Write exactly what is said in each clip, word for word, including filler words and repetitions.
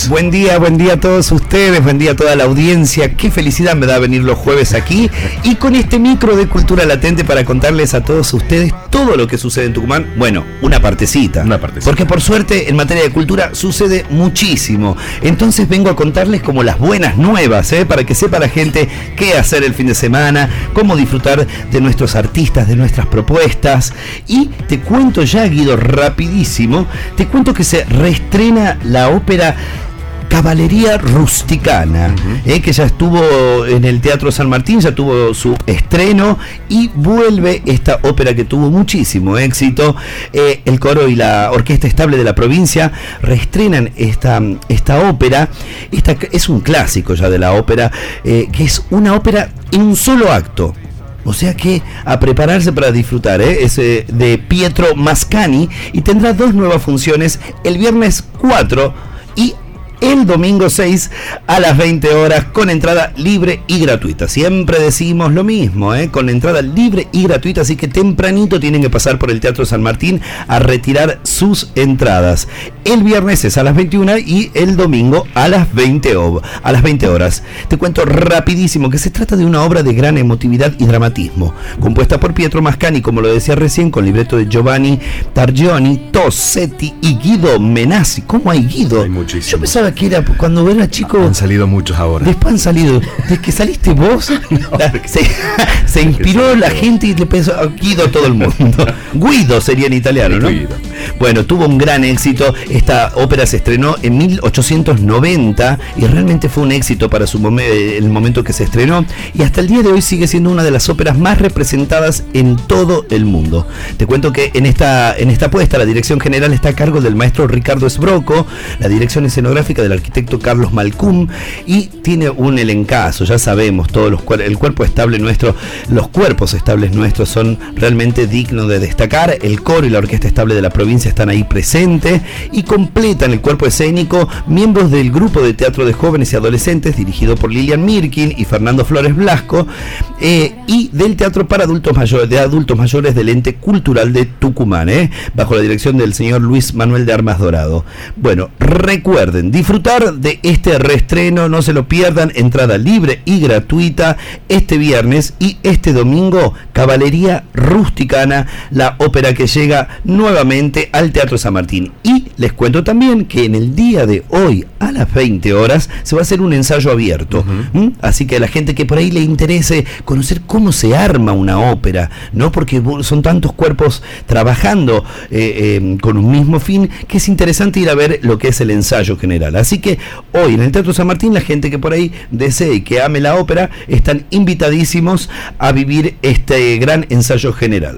días. Buen día, buen día a todos ustedes, buen día a toda la audiencia. Qué felicidad me da venir los jueves aquí y con este micro de Cultura Latente para contarles a todos ustedes todo lo que sucede en Tucumán. Bueno, una partecita. Una partecita. Porque por suerte en materia de cultura sucede muchísimo. Entonces vengo a contarles como las buenas nuevas, ¿eh? Para que sepa la gente qué hacer el fin de semana, cómo disfrutar de nuestros artistas, de nuestras propuestas. Y te cuento ya, Guido, rapidísimo, te cuento que se reestrena la ópera Caballería Rusticana, uh-huh. eh, que ya estuvo en el Teatro San Martín, ya tuvo su estreno y vuelve esta ópera que tuvo muchísimo éxito. Eh, el coro y la Orquesta Estable de la Provincia reestrenan esta, esta ópera. Esta es un clásico ya de la ópera, eh, que es una ópera en un solo acto. O sea que a prepararse para disfrutar, ¿eh? Es eh, de Pietro Mascagni y tendrá dos nuevas funciones el viernes cuatro y el domingo seis a las veinte horas con entrada libre y gratuita. Siempre decimos lo mismo, ¿eh? Con entrada libre y gratuita, así que tempranito tienen que pasar por el Teatro San Martín a retirar sus entradas. El viernes es a las veintiuna y el domingo a las veinte, a las veinte horas. Te cuento rapidísimo que se trata de una obra de gran emotividad y dramatismo, compuesta por Pietro Mascagni, como lo decía recién, con libreto de Giovanni Targioni, Tosetti y Guido Menassi. ¿Cómo hay Guido? Hay muchísimo. Yo pensaba que era cuando era chico. Han salido muchos ahora. Después han salido. Desde que saliste vos, no, la, se, se inspiró la gente y le pensó a Guido todo el mundo. Guido sería en italiano, ¿no? Guido. Bueno, tuvo un gran éxito. Esta ópera se estrenó en mil ochocientos noventa y realmente fue un éxito para su mom- el momento que se estrenó. Y hasta el día de hoy sigue siendo una de las óperas más representadas en todo el mundo. Te cuento que en esta, en esta puesta la dirección general está a cargo del maestro Ricardo Sbrocco, la dirección escenográfica del arquitecto Carlos Malcum y tiene un elencazo. Ya sabemos, todos los cuer- el cuerpo estable nuestro, los cuerpos estables nuestros son realmente dignos de destacar. El coro y la orquesta estable de la provincia están ahí presentes y completan el cuerpo escénico miembros del grupo de teatro de jóvenes y adolescentes dirigido por Lilian Mirkin y Fernando Flores Blasco, eh, y del teatro para adultos mayores, de adultos mayores del ente cultural de Tucumán, eh, bajo la dirección del señor Luis Manuel de Armas Dorado. Bueno, recuerden disfrutar de este reestreno, no se lo pierdan, entrada libre y gratuita este viernes y este domingo, Caballería Rusticana, la ópera que llega nuevamente al Teatro San Martín. Y les cuento también que en el día de hoy a las veinte horas se va a hacer un ensayo abierto, uh-huh. ¿Mm? Así que a la gente que por ahí le interese conocer cómo se arma una ópera, ¿no? Porque son tantos cuerpos trabajando eh, eh, con un mismo fin que es interesante ir a ver lo que es el ensayo general. Así que hoy en el Teatro San Martín la gente que por ahí desee y que ame la ópera están invitadísimos a vivir este gran ensayo general.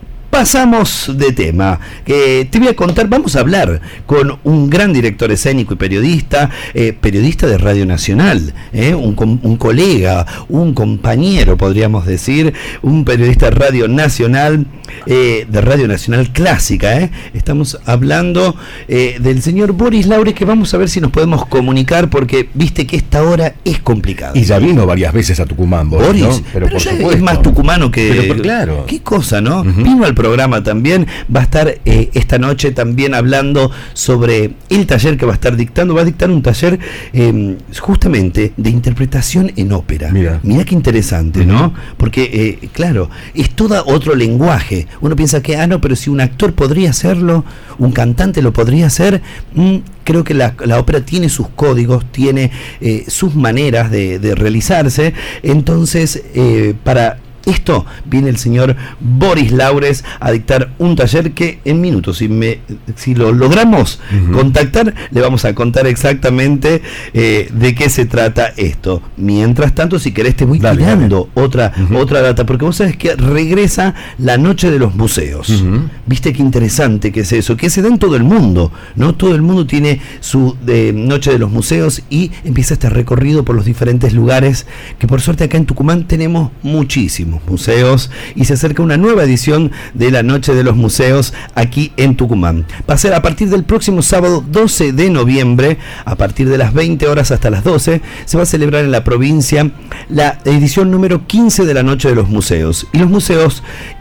Pasamos de tema, que te voy a contar, vamos a hablar con un gran director escénico y periodista, eh, periodista de Radio Nacional, eh, un, un colega, un compañero podríamos decir, un periodista de Radio Nacional, eh, de Radio Nacional Clásica, eh. Estamos hablando eh, del señor Boris Laures, que vamos a ver si nos podemos comunicar, porque viste que esta hora es complicada. Y ya vino varias veces a Tucumán, Boris, Boris, ¿no? pero, pero por ya supuesto. es más tucumano que... Pero, pero claro. Qué cosa, ¿no? Uh-huh. Vino al programa también, va a estar eh, esta noche también hablando sobre el taller que va a estar dictando, va a dictar un taller eh, justamente de interpretación en ópera. Mira, Mira qué interesante, uh-huh. ¿no? Porque, eh, claro, es todo otro lenguaje. Uno piensa que, ah, no, pero si un actor podría hacerlo, un cantante lo podría hacer, mm, creo que la, la ópera tiene sus códigos, tiene eh, sus maneras de, de realizarse. Entonces, eh, para esto viene el señor Boris Laures a dictar un taller que en minutos, si, me, si lo logramos uh-huh. contactar, le vamos a contar exactamente eh, de qué se trata esto. Mientras tanto, si querés, te voy dale, tirando dale. Otra, uh-huh. otra data, porque vos sabés que regresa la Noche de los Museos. Uh-huh. Viste qué interesante que es eso, que se da en todo el mundo, ¿no? Todo el mundo tiene su de, Noche de los Museos y empieza este recorrido por los diferentes lugares, que por suerte acá en Tucumán tenemos muchísimos museos, y se acerca una nueva edición de la Noche de los Museos aquí en Tucumán. Va a ser a partir del próximo sábado doce de noviembre, a partir de las veinte horas hasta las doce, se va a celebrar en la provincia la edición número quince de la Noche de los Museos. Y los museos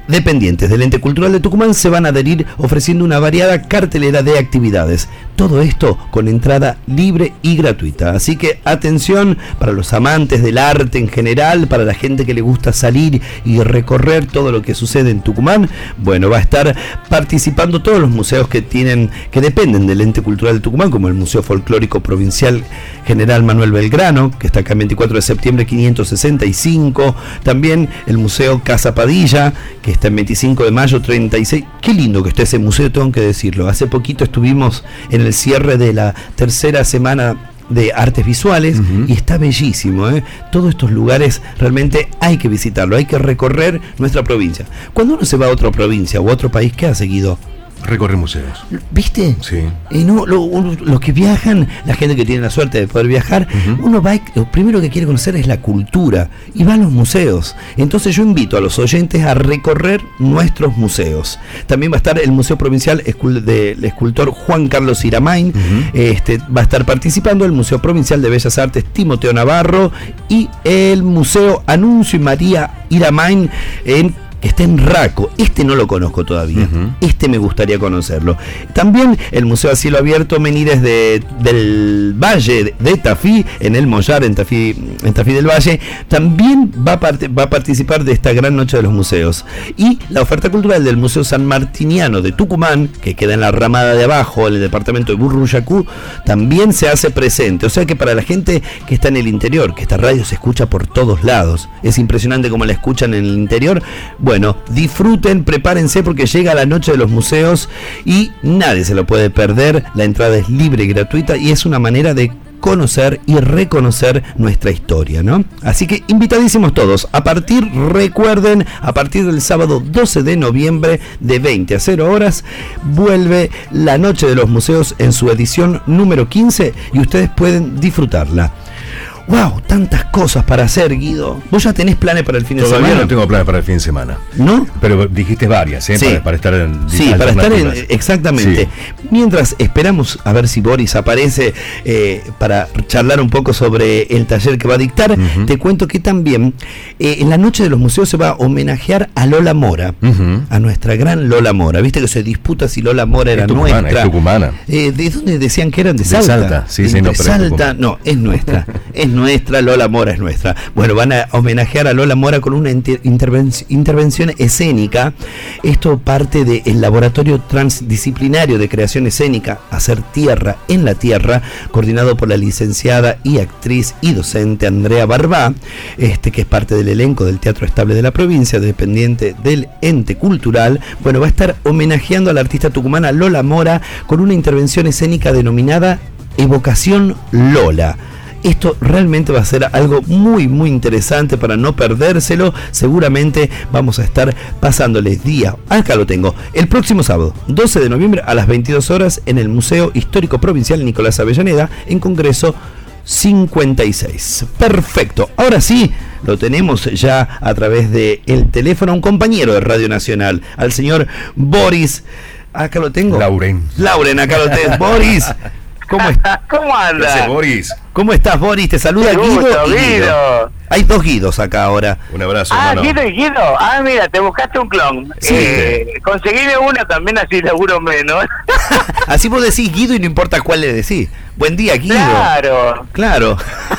dependientes del Ente Cultural de Tucumán se van a adherir ofreciendo una variada cartelera de actividades. Todo esto con entrada libre y gratuita. Así que atención para los amantes del arte en general, para la gente que le gusta salir y recorrer todo lo que sucede en Tucumán. Bueno, va a estar participando todos los museos que tienen, que dependen del Ente Cultural de Tucumán, como el Museo Folclórico Provincial General Manuel Belgrano, que está acá el veinticuatro de septiembre quinientos sesenta y cinco. También el Museo Casa Padilla, que está en veinticinco de mayo treinta y seis. Qué lindo que está ese museo, tengo que decirlo. Hace poquito estuvimos en el cierre de la tercera semana de artes visuales, uh-huh. y está bellísimo, ¿eh? Todos estos lugares realmente hay que visitarlo, hay que recorrer nuestra provincia. Cuando uno se va a otra provincia o a otro país, ¿qué ha seguido? Recorrer museos. ¿Viste? Sí. Eh, no, lo, uno, los que viajan, la gente que tiene la suerte de poder viajar, uh-huh. uno va, lo primero que quiere conocer es la cultura y va a los museos. Entonces yo invito a los oyentes a recorrer nuestros museos. También va a estar el Museo Provincial del escultor Juan Carlos Iramain, uh-huh. este, va a estar participando el Museo Provincial de Bellas Artes Timoteo Navarro y el Museo Anuncio y María Iramain en que está en Raco. Este no lo conozco todavía. Uh-huh. Este me gustaría conocerlo. También el Museo a Cielo Abierto Menires de, del Valle de Tafí, en el Mollar, en Tafí, en Tafí del Valle, también va a, part- va a participar de esta gran noche de los museos. Y la oferta cultural del Museo San Martiniano de Tucumán, que queda en la ramada de abajo, en el departamento de Burruyacu, también se hace presente. O sea que para la gente que está en el interior, que esta radio se escucha por todos lados, es impresionante cómo la escuchan en el interior. Bueno, disfruten, prepárense porque llega la noche de los museos y nadie se lo puede perder. La entrada es libre y gratuita y es una manera de conocer y reconocer nuestra historia, ¿no? Así que invitadísimos todos. A partir, recuerden, a partir del sábado doce de noviembre de veinte a cero horas, vuelve la Noche de los Museos en su edición número quince y ustedes pueden disfrutarla. ¡Wow! Tantas cosas para hacer, Guido. ¿Vos ya tenés planes para el fin de Todavía semana? Todavía no tengo planes para el fin de semana. ¿No? Pero dijiste varias, ¿eh? Sí. Para, para estar en... Sí, para estar en... Exactamente. Sí. Mientras esperamos a ver si Boris aparece eh, para charlar un poco sobre el taller que va a dictar, uh-huh. te cuento que también eh, en la Noche de los Museos se va a homenajear a Lola Mora, uh-huh. a nuestra gran Lola Mora. Viste que se disputa si Lola Mora era es tucumana, nuestra. Es tucumana. Eh, ¿De dónde decían que eran? De, de Salta. Salta. Sí, de sí, no, pero Salta, es no, es nuestra. Es nuestra, Lola Mora es nuestra. Bueno, van a homenajear a Lola Mora con una inter- intervenci- intervención escénica. Esto parte del Laboratorio Transdisciplinario de Creación Escénica, Hacer Tierra en la Tierra, coordinado por la licenciada y actriz y docente Andrea Barbá, este, que es parte del elenco del Teatro Estable de la provincia, dependiente del ente cultural. Bueno, va a estar homenajeando a la artista tucumana Lola Mora con una intervención escénica denominada Evocación Lola. Esto realmente va a ser algo muy muy interesante para no perdérselo. Seguramente vamos a estar pasándoles día, acá lo tengo, el próximo sábado doce de noviembre a las veintidós horas en el Museo Histórico Provincial Nicolás Avellaneda, en Congreso cincuenta y seis. Perfecto, ahora sí lo tenemos ya a través de el teléfono, un compañero de Radio Nacional, al señor Boris. Acá lo tengo. Lauren. Lauren, acá lo tenés. Boris, ¿cómo estás? ¿Cómo andas? ¿Qué hace, Boris? ¿Cómo estás, Boris? Te saluda Guido, Guido, y Guido. Guido. Hay dos Guidos acá ahora. Un abrazo, Ah, hermano. Guido y Guido. Ah, mira, te buscaste un clon. Sí. Eh, conseguime una también, así seguro menos. Así vos decís Guido y no importa cuál le decís. Buen día, Guido. Claro. Claro.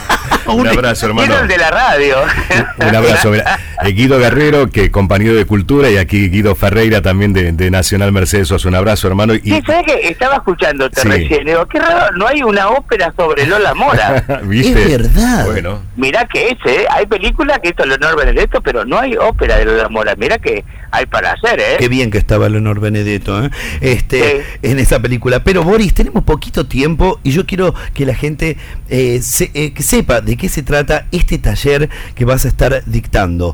Un abrazo, hermano. Guido el de la radio. Un abrazo. Mira, eh, Guido Guerrero, que compañero de Cultura, y aquí Guido Ferreira, también de, de Nacional Mercedes Sosa. Un abrazo, hermano. Y... Sí, ¿sabes qué? Estaba escuchándote Sí. recién. Digo, qué raro, no hay una ópera sobre Lola Mora. ¿Viste? Es verdad. Bueno. Mirá que es, ¿eh? Hay películas que esto es Leonor Benedetto, pero no hay ópera de Lola Mora. Mirá que hay para hacer, ¿eh? Qué bien que estaba Leonor Benedetto, ¿eh? Este, Sí. en esa película. Pero Boris, tenemos poquito tiempo y yo quiero que la gente eh, se, eh, que sepa de qué se trata este taller que vas a estar dictando.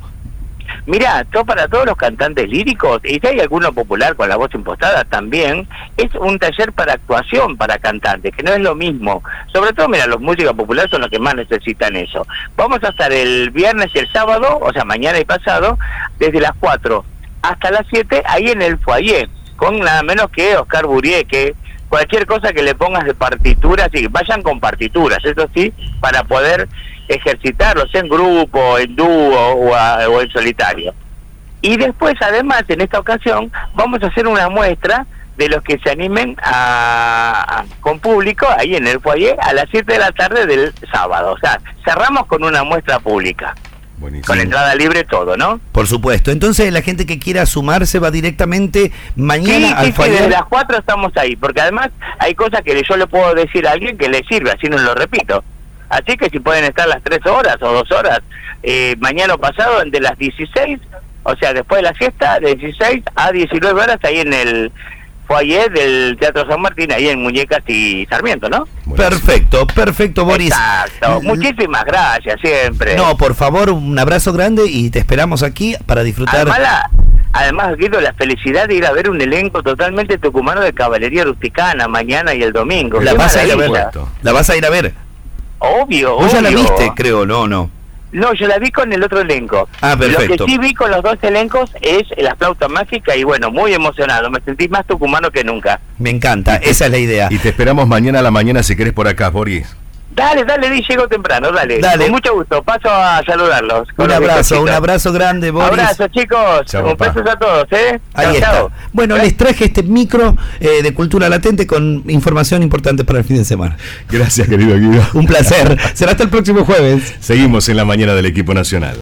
Mirá, todo para todos los cantantes líricos, y si hay alguno popular con la voz impostada también, es un taller para actuación para cantantes, que no es lo mismo. Sobre todo, mira, los músicos populares son los que más necesitan eso. Vamos a estar el viernes y el sábado, o sea, mañana y pasado, desde las cuatro hasta las siete, ahí en el foyer, con nada menos que Oscar Burié, que cualquier cosa que le pongas de partituras, y vayan con partituras, eso sí, para poder ejercitarlos en grupo, en dúo o, a, o en solitario. Y después, además, en esta ocasión, vamos a hacer una muestra de los que se animen a, a con público ahí en el foyer a las siete de la tarde del sábado. O sea, cerramos con una muestra pública. Buenísimo. Con entrada libre todo, ¿no? Por supuesto. Entonces la gente que quiera sumarse va directamente mañana sí, al sí, foyer. Sí, desde las cuatro estamos ahí, porque además hay cosas que yo le puedo decir a alguien que le sirve, así no lo repito. Así que si pueden estar las tres horas o dos horas, eh, mañana o pasado, de las dieciséis, o sea, después de la siesta, de dieciséis a diecinueve horas, ahí en el foyer del Teatro San Martín, ahí en Muñecas y Sarmiento, ¿no? Perfecto, perfecto, Boris. Exacto, muchísimas gracias, siempre. No, por favor, un abrazo grande y te esperamos aquí para disfrutar. Además, la, además Guido, la felicidad de ir a ver un elenco totalmente tucumano de caballería rusticana mañana y el domingo. La Qué vas a ir a maravilla. ver. La vas a ir a ver. Obvio, Vos ya la obvio. viste, creo, no, no. No, yo la vi con el otro elenco. Ah, perfecto. Lo que sí vi con los dos elencos es la flauta mágica y bueno, muy emocionado. Me sentí más tucumano que nunca. Me encanta, esa es la idea. Y te esperamos mañana a la mañana si querés por acá, Boris. Dale, dale, di, llego temprano, dale. Dale. Con mucho gusto, paso a saludarlos. Un abrazo, un abrazo grande, Boris. Abrazo, chicos. Chau, Un beso a todos, ¿eh? Ahí Chau, está. chau. Bueno, les traje este micro eh, de Cultura Latente con información importante para el fin de semana. Gracias, querido Guido. Un placer. Será hasta el próximo jueves. Seguimos en la mañana del equipo nacional.